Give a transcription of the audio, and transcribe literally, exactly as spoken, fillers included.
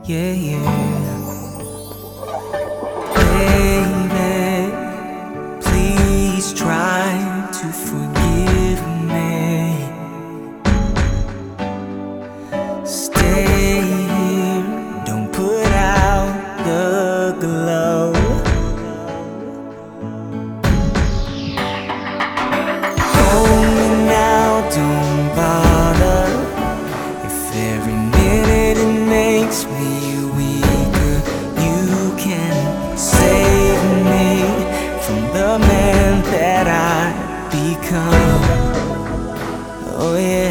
Yeah, yeah. Baby, please try to forgive me. Stay here, don't put out the glow. Hold me now, don't bother. If every minute it makes me weaker, you can save me from the man that I become. Oh yeah.